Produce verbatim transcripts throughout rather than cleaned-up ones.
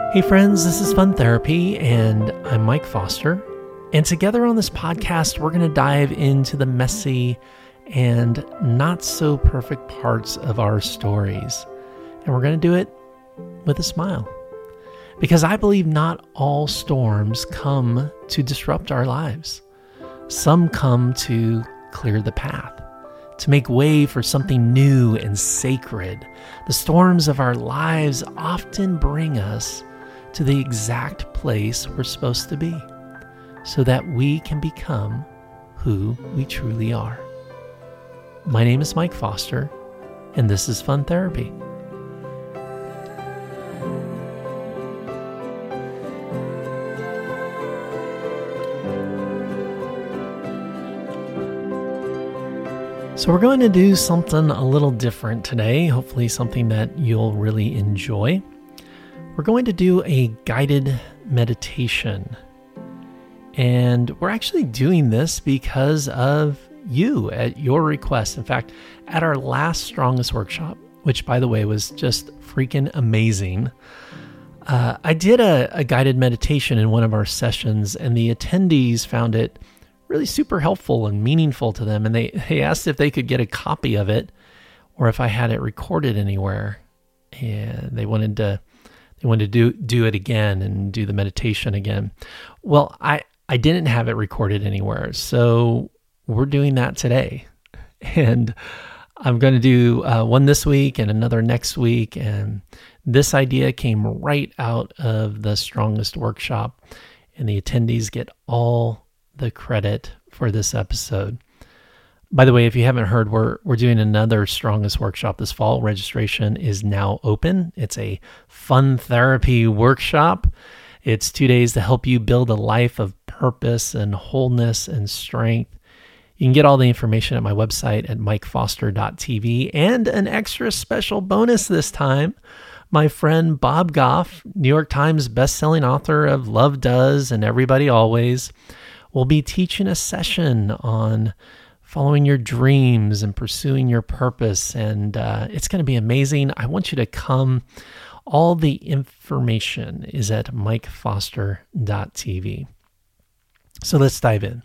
Hey friends, this is Fun Therapy, and I'm Mike Foster. And together on this podcast, we're going to dive into the messy and not so perfect parts of our stories. And we're going to do it with a smile. Because I believe not all storms come to disrupt our lives. Some come to clear the path, to make way for something new and sacred. The storms of our lives often bring us to the exact place we're supposed to be, so that we can become who we truly are. My name is Mike Foster, and this is Fun Therapy. So we're going to do something a little different today, hopefully something that you'll really enjoy. We're going to do a guided meditation. And we're actually doing this because of you, at your request. In fact, at our last Strongest Workshop, which by the way was just freaking amazing, uh, I did a, a guided meditation in one of our sessions, and the attendees found it really super helpful and meaningful to them. And they, they asked if they could get a copy of it or if I had it recorded anywhere. And they wanted to They wanted to do, do it again and do the meditation again. Well, I, I didn't have it recorded anywhere, so we're doing that today. And I'm going to do uh, one this week and another next week. And this idea came right out of the Strongest Workshop, and the attendees get all the credit for this episode. By the way, if you haven't heard, we're we're doing another Strongest Workshop this fall. Registration is now open. It's a fun therapy workshop. It's two days to help you build a life of purpose and wholeness and strength. You can get all the information at my website at mike foster dot t v. And an extra special bonus this time. My friend Bob Goff, New York Times bestselling author of Love Does and Everybody Always, will be teaching a session on following your dreams and pursuing your purpose. And uh, it's going to be amazing. I want you to come. All the information is at mike foster dot t v. So let's dive in.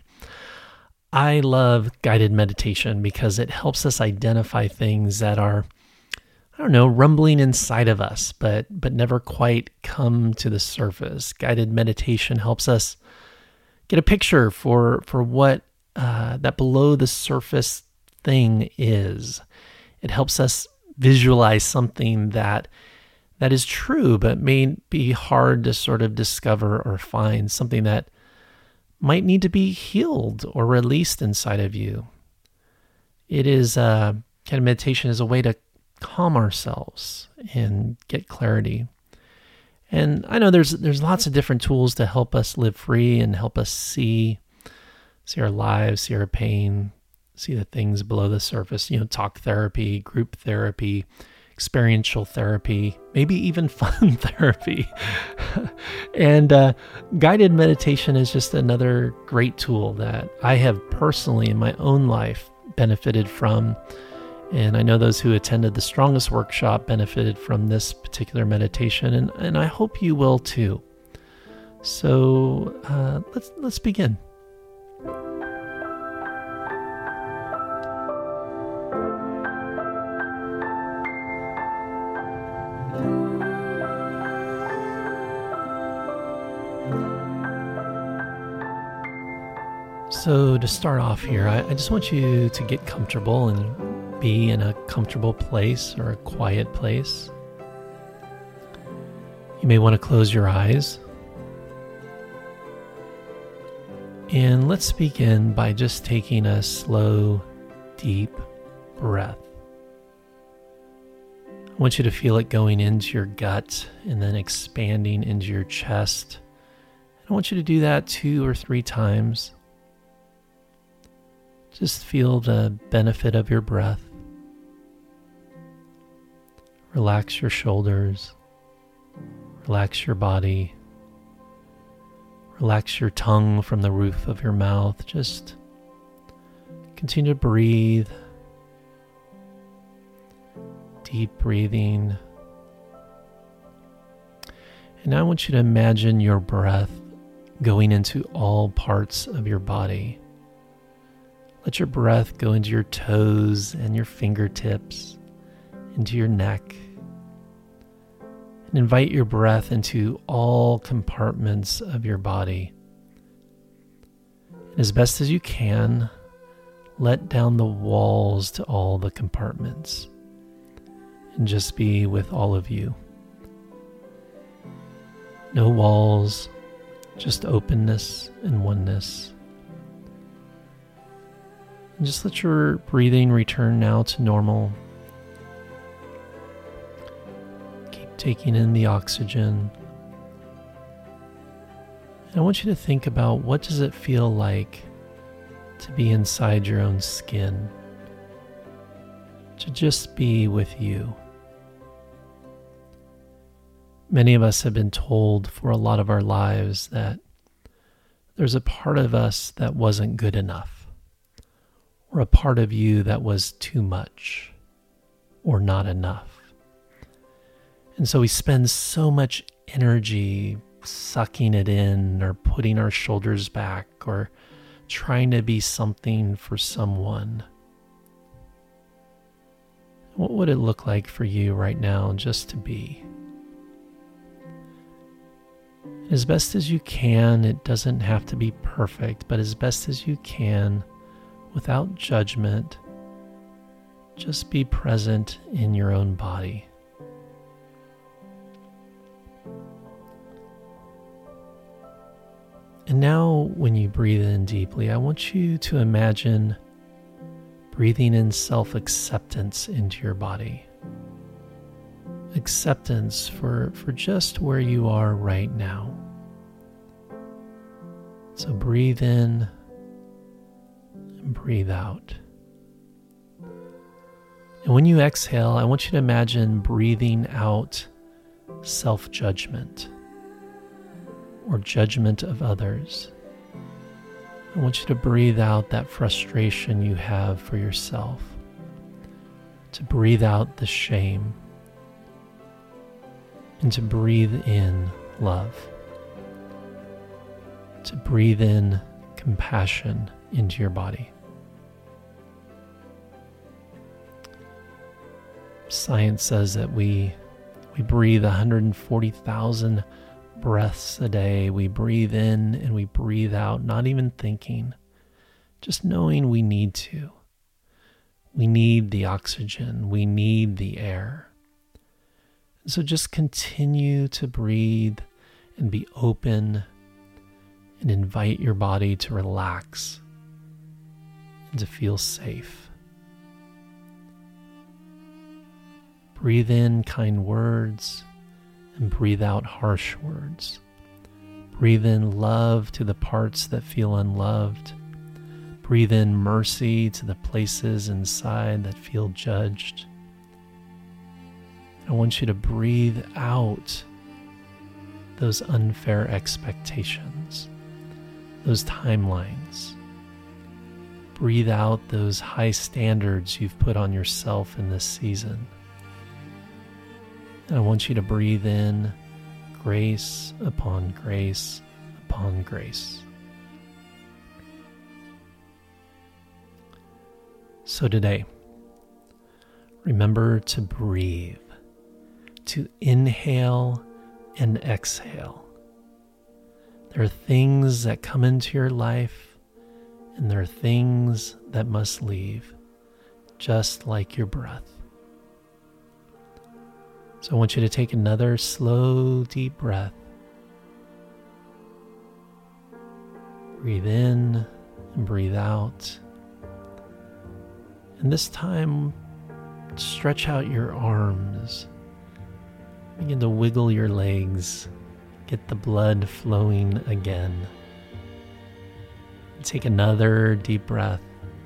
I love guided meditation because it helps us identify things that are, I don't know, rumbling inside of us, but but never quite come to the surface. Guided meditation helps us get a picture for, for what Uh, that below the surface thing is. It helps us visualize something that that is true, but may be hard to sort of discover or find, something that might need to be healed or released inside of you. It is uh, kind of meditation is a way to calm ourselves and get clarity. And I know there's there's lots of different tools to help us live free and help us see See our lives, see our pain, see the things below the surface, you know, talk therapy, group therapy, experiential therapy, maybe even fun therapy. And uh, guided meditation is just another great tool that I have personally in my own life benefited from. And I know those who attended the Strongest Workshop benefited from this particular meditation, and, and I hope you will too. So uh, let's let's begin. So to start off here, I, I just want you to get comfortable and be in a comfortable place or a quiet place. You may want to close your eyes. And let's begin by just taking a slow, deep breath. I want you to feel it going into your gut and then expanding into your chest. I want you to do that two or three times. Just feel the benefit of your breath. Relax your shoulders. Relax your body. Relax your tongue from the roof of your mouth. Just continue to breathe. Deep breathing. And now I want you to imagine your breath going into all parts of your body. Let your breath go into your toes and your fingertips, into your neck. And invite your breath into all compartments of your body. And as best as you can, let down the walls to all the compartments and just be with all of you. No walls, just openness and oneness. And just let your breathing return now to normal. Keep taking in the oxygen. And I want you to think about, what does it feel like to be inside your own skin? To just be with you. Many of us have been told for a lot of our lives that there's a part of us that wasn't good enough, or a part of you that was too much, or not enough. And so we spend so much energy sucking it in, or putting our shoulders back, or trying to be something for someone. What would it look like for you right now just to be? As best as you can, it doesn't have to be perfect, but as best as you can, without judgment, just be present in your own body. And now, when you breathe in deeply, I want you to imagine breathing in self-acceptance into your body. Acceptance for, for just where you are right now. So breathe in and breathe out. And when you exhale, I want you to imagine breathing out self-judgment or judgment of others. I want you to breathe out that frustration you have for yourself, to breathe out the shame, and to breathe in love, to breathe in compassion into your body. Science says that we we breathe one hundred forty thousand breaths a day. We breathe in and we breathe out, not even thinking, just knowing we need to. We need the oxygen. We need the air. So just continue to breathe and be open and invite your body to relax and to feel safe. Breathe in kind words and breathe out harsh words. Breathe in love to the parts that feel unloved. Breathe in mercy to the places inside that feel judged. I want you to breathe out those unfair expectations, those timelines. Breathe out those high standards you've put on yourself in this season. And I want you to breathe in grace upon grace upon grace. So today, remember to breathe, to inhale and exhale. There are things that come into your life, and there are things that must leave, just like your breath. So I want you to take another slow, deep breath. Breathe in and breathe out. And this time, stretch out your arms. Begin to wiggle your legs. Get the blood flowing again. Take another deep breath.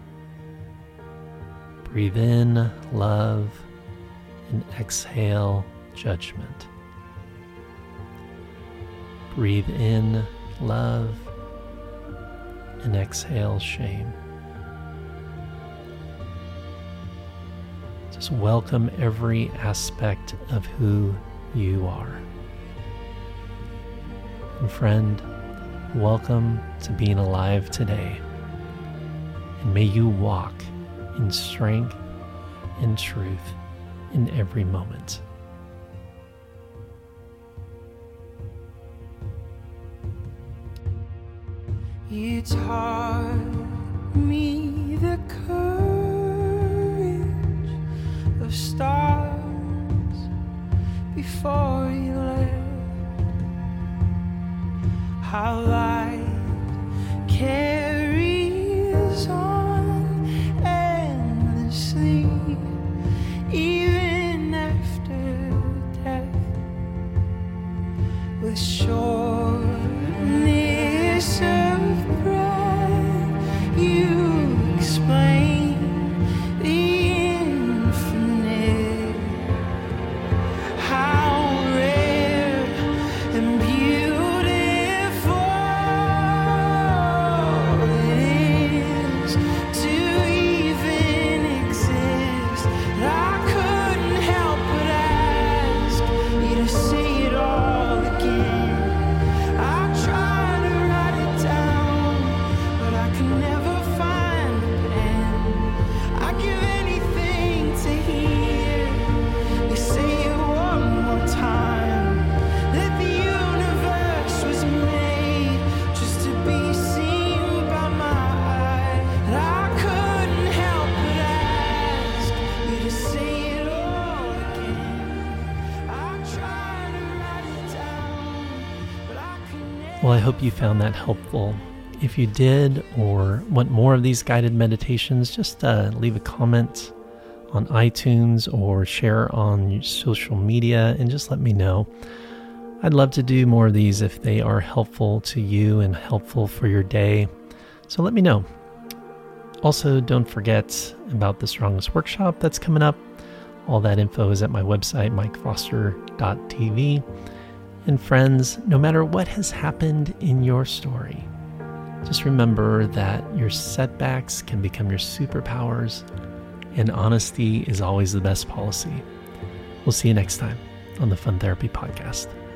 Breathe in love and exhale judgment. Breathe in love and exhale shame. Just welcome every aspect of who you are. And friend, welcome to being alive today. And may you walk in strength and truth in every moment. You taught me the courage of stars before you left. How light carries on endlessly, even after death, with sureness of breath. You explain the infinite, how rare and beautiful it is to even exist. I couldn't help but ask you to say it all again. I tried to write it down, but I could never find the pen. I'd give anything to hear you say it one more time, that the universe was made just to be seen by my eye. And I couldn't help but ask you to say it all again. I tried to write it down, but I could never. Well, I hope you found that helpful. If you did or want more of these guided meditations, just uh, leave a comment on iTunes or share on your social media and just let me know. I'd love to do more of these if they are helpful to you and helpful for your day. So let me know. Also, don't forget about the Strongest Workshop that's coming up. All that info is at my website, mike foster dot t v. And friends, no matter what has happened in your story, just remember that your setbacks can become your superpowers, and honesty is always the best policy. We'll see you next time on the Fun Therapy Podcast.